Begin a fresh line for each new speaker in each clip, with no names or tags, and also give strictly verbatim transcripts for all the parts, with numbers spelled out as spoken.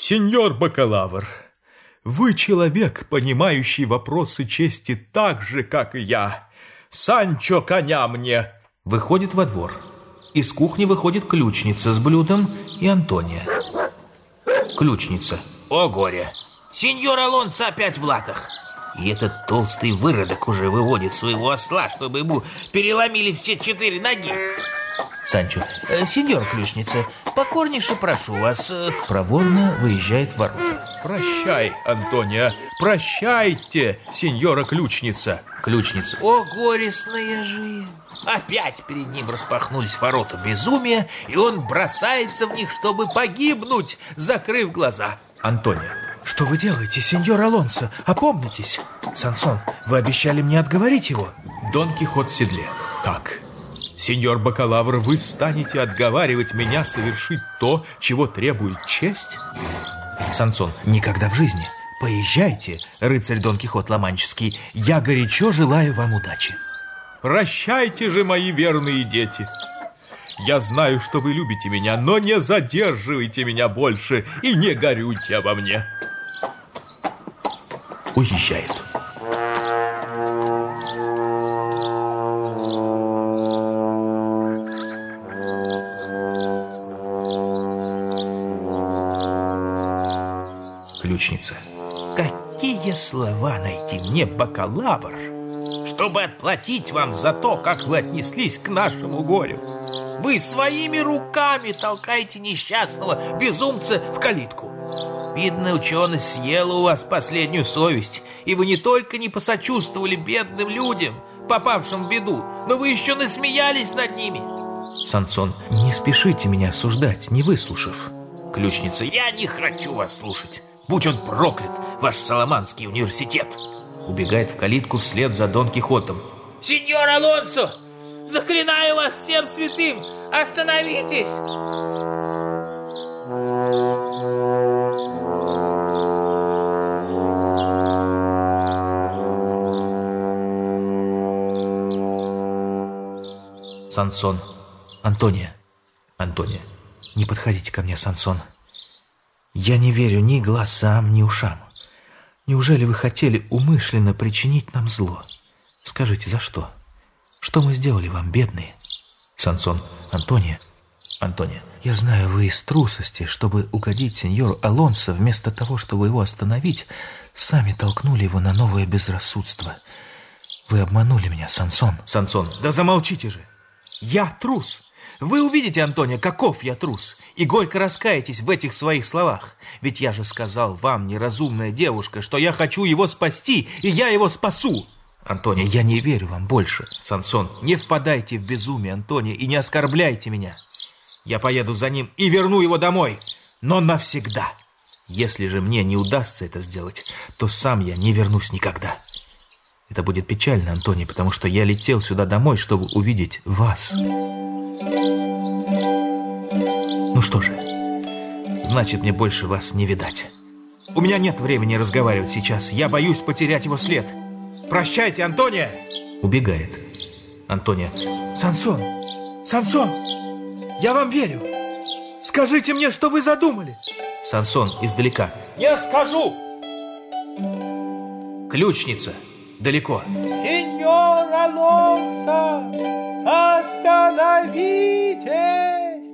Сеньор бакалавр, вы человек, понимающий вопросы чести так же, как и я. Санчо, коня мне.
Выходит во двор. Из кухни выходит ключница с блюдом и Антония. Ключница. О горе! Сеньор Алонсо опять в латах. И этот толстый выродок уже выводит своего осла, чтобы ему переломили все четыре ноги. Санчо. Э, сеньор ключница, покорнейше прошу вас. Э, проворно выезжает в ворота.
Прощай, Антония, прощайте, сеньора ключница.
Ключница. О, горестная жизнь. Опять перед ним распахнулись ворота безумия, и он бросается в них, чтобы погибнуть, закрыв глаза.
Антония.
Что вы делаете, сеньор Алонсо? Опомнитесь. Сансон, вы обещали мне отговорить его.
Дон Кихот в седле. Так, сеньор бакалавр, вы станете отговаривать меня совершить то, чего требует честь?
Сансон. Никогда в жизни. Поезжайте, рыцарь Дон Кихот Ла-Манческий. Я горячо желаю вам удачи.
Прощайте же, мои верные дети. Я знаю, что вы любите меня, но не задерживайте меня больше и не горюйте обо мне.
Уезжает. Ключница. Какие слова найти мне, бакалавр, чтобы отплатить вам за то, как вы отнеслись к нашему горю? Вы своими руками толкаете несчастного безумца в калитку. Видно, ученый съел у вас последнюю совесть, и вы не только не посочувствовали бедным людям, попавшим в беду, но вы еще насмеялись над ними. Сансон. Не спешите меня осуждать, не выслушав. Ключница. Я не хочу вас слушать. Будь он проклят, ваш Саламанский университет. Убегает в калитку вслед за Дон Кихотом. Сеньор Алонсо, заклинаю вас всем святым, остановитесь! Сансон. Антония. Антония.
Не подходите ко мне, Сансон. Я не верю ни глазам, ни ушам. Неужели вы хотели умышленно причинить нам зло? Скажите, за что? Что мы сделали вам, бедные?
Сансон.
Антония.
Антония.
Я знаю, вы из трусости, чтобы угодить сеньору Алонсо, вместо того, чтобы его остановить, сами толкнули его на новое безрассудство. Вы обманули меня, Сансон.
Сансон. Да замолчите же. Я трус. Вы увидите, Антония, каков я трус, и горько раскаетесь в этих своих словах. Ведь я же сказал вам, неразумная девушка, что я хочу его спасти, и я его спасу. Антония. Я не верю вам больше. Сансон. Не впадайте в безумие, Антония, и не оскорбляйте меня. Я поеду за ним и верну его домой, но навсегда. Если же мне не удастся это сделать, то сам я не вернусь никогда. Это будет печально, Антоний, потому что я летел сюда домой, чтобы увидеть вас. Ну что же, значит, мне больше вас не видать. У меня нет времени разговаривать сейчас. Я боюсь потерять его след. Прощайте, Антония! Убегает. Антония.
Сансон! Сансон! Я вам верю! Скажите мне, что вы задумали!
Сансон издалека.
Не скажу!
Ключница. Далеко.
Сеньор Алонсо, остановитесь!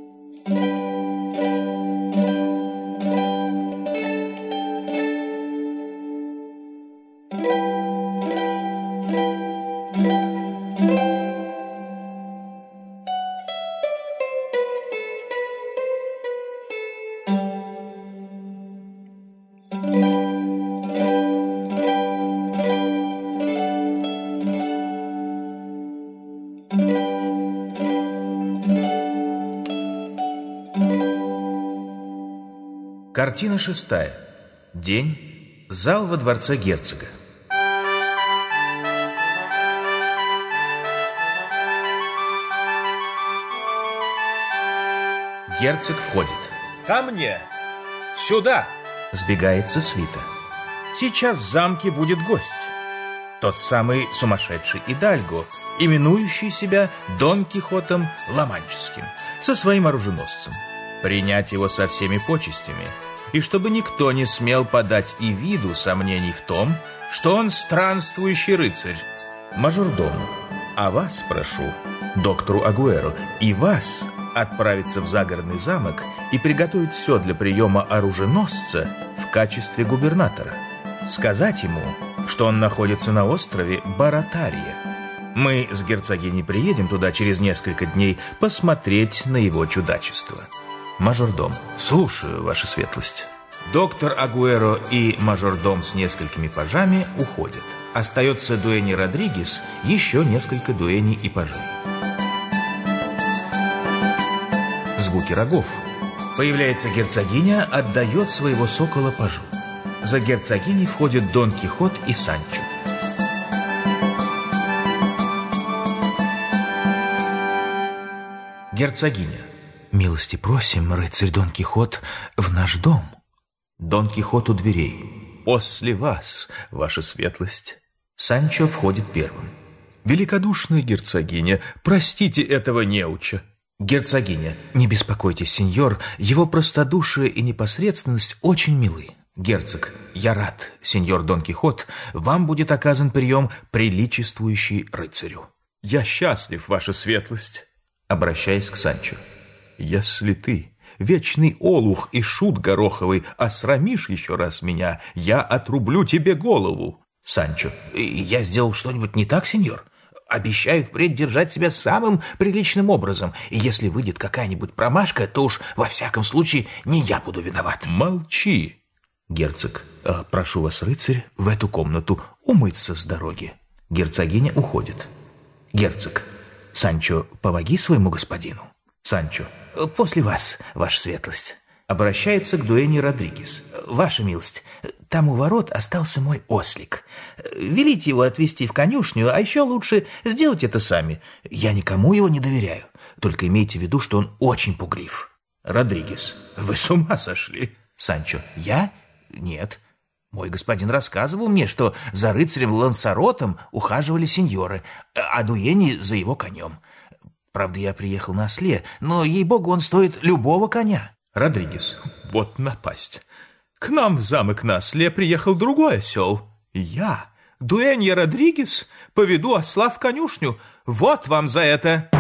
Картина шестая. День. Зал во дворце герцога. Герцог входит.
Ко мне! Сюда!
Сбегается свита. Сейчас в замке будет гость. Тот самый сумасшедший Идальго, именующий себя Дон Кихотом Ла-Манческим, со своим оруженосцем.
принять его со всеми почестями, и чтобы никто не смел подать и виду сомнений в том, что он странствующий рыцарь. Мажордом, а вас прошу, доктору Агуэро, и вас отправиться в загородный замок и приготовить все для приема оруженосца в качестве губернатора. Сказать ему, что он находится на острове Баратария. Мы с герцогиней приедем туда через несколько дней посмотреть на его чудачество. Мажордом, слушаю, ваша светлость. Доктор Агуэро и мажордом с несколькими пажами уходят. Остается дуэни Родригес, еще несколько дуэней и пажей. Звуки рогов. Появляется герцогиня, отдает своего сокола пажу. За герцогиней входят Дон Кихот и Санчо. Герцогиня. Милости просим, рыцарь Дон Кихот, в наш дом. Дон Кихот у дверей. После вас, ваша светлость. Санчо входит первым.
Великодушная герцогиня, простите этого неуча.
Герцогиня. Не беспокойтесь, сеньор, его простодушие и непосредственность очень милы. Герцог. Я рад, сеньор Дон Кихот, вам будет оказан прием, приличествующий рыцарю.
Я счастлив, ваша светлость.
Обращаясь к Санчо.
Если ты, вечный олух и шут гороховый, осрамишь еще раз меня, я отрублю тебе голову.
Санчо. Я сделал что-нибудь не так, сеньор? Обещаю впредь держать себя самым приличным образом, и если выйдет какая-нибудь промашка, то уж во всяком случае не я буду виноват.
Молчи.
Герцог. Прошу вас, рыцарь, в эту комнату умыться с дороги. Герцогиня уходит. Герцог. Санчо, помоги своему господину. Санчо. После вас, ваша светлость. Обращается к дуэни Родригес. Ваша милость, там у ворот остался мой ослик. Велите его отвезти в конюшню, а еще лучше сделать это сами. Я никому его не доверяю. Только имейте в виду, что он очень пуглив. Родригес. Вы с ума сошли? Санчо. Я? Нет. Мой господин рассказывал мне, что за рыцарем Лансаротом ухаживали сеньоры, а дуэни за его конем. Правда, я приехал на осле, но, ей-богу, он стоит любого коня. Родригес.
Вот напасть. К нам в замок на осле приехал другой осел. Я, дуэнья Родригес, поведу осла в конюшню. Вот вам за это.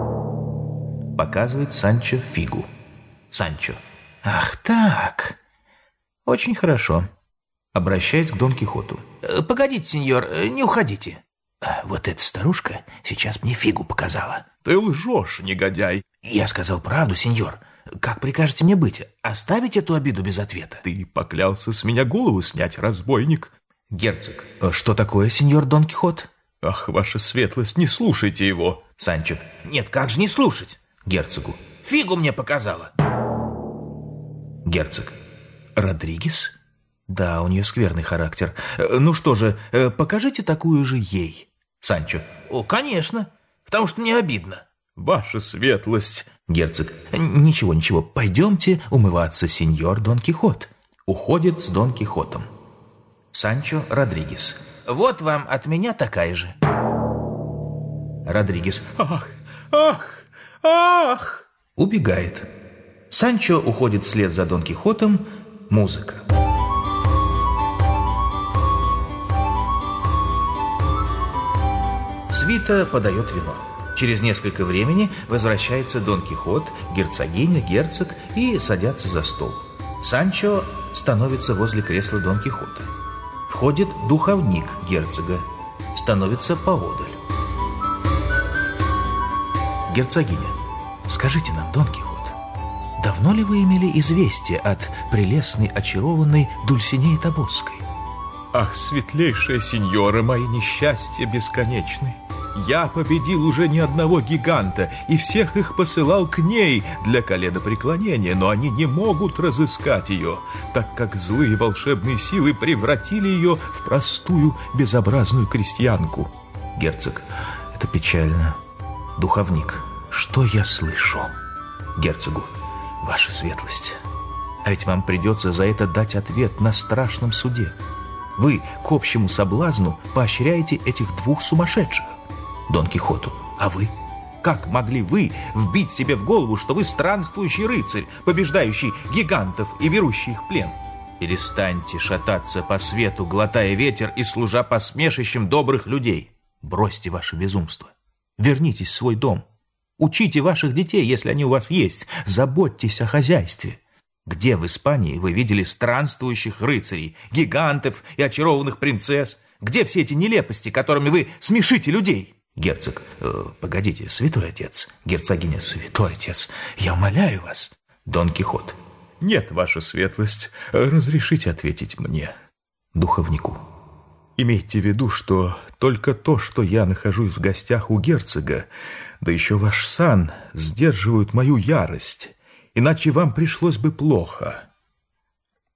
Показывает Санчо фигу. Санчо. Ах так. Очень хорошо. Обращаясь к Дон Кихоту. Погодите, сеньор, не уходите. Вот эта старушка сейчас мне фигу показала.
Ты лжешь, негодяй.
Я сказал правду, сеньор. Как прикажете мне быть? Оставить эту обиду без ответа?
Ты поклялся с меня голову снять, разбойник.
Герцог. Что такое, сеньор Дон Кихот?
Ах, ваша светлость, не слушайте его.
Санчо. Нет, как же не слушать? Герцогу. Фигу мне показала. Герцог. Родригес? Да, у нее скверный характер. Ну что же, покажите такую же ей. Санчо. О, конечно, потому что мне обидно.
Ваша светлость.
Герцог. Ничего, ничего, пойдемте умываться, сеньор Дон Кихот. Уходит с Дон Кихотом. Санчо Родригес. Вот вам от меня такая же. Родригес.
Ах, ах, ах.
Убегает. Санчо уходит вслед за Дон Кихотом. Музыка. Свита подает вино. Через несколько времени возвращается Дон Кихот, герцогиня, герцог и садятся за стол. Санчо становится возле кресла Дон Кихота. Входит духовник герцога, становится поодаль. Герцогиня. Скажите нам, Дон Кихот, давно ли вы имели известие от прелестной, очарованной Дульсинеи Тобосской?
Ах, светлейшая сеньора, мои несчастья бесконечны. Я победил уже ни одного гиганта и всех их посылал к ней для коленопреклонения, но они не могут разыскать ее, так как злые волшебные силы превратили ее в простую, безобразную крестьянку.
Герцог. Это печально. Духовник. Что я слышу? Герцогу. Ваша светлость, а ведь вам придется за это дать ответ на страшном суде. Вы к общему соблазну поощряете этих двух сумасшедших. Дон Кихоту. А вы?
Как могли вы вбить себе в голову, что вы странствующий рыцарь, побеждающий гигантов и берущий их в плен? Перестаньте шататься по свету, глотая ветер и служа посмешищем добрых людей. Бросьте ваше безумство. Вернитесь в свой дом. Учите ваших детей, если они у вас есть. Заботьтесь о хозяйстве. Где в Испании вы видели странствующих рыцарей, гигантов и очарованных принцесс? Где все эти нелепости, которыми вы смешите людей? Герцог, э, погодите, святой отец, герцогиня, святой отец, я умоляю вас. Дон Кихот.
Нет, ваша светлость, разрешите ответить мне,
духовнику.
Имейте в виду, что только то, что я нахожусь в гостях у герцога, да еще ваш сан, сдерживают мою ярость, иначе вам пришлось бы плохо.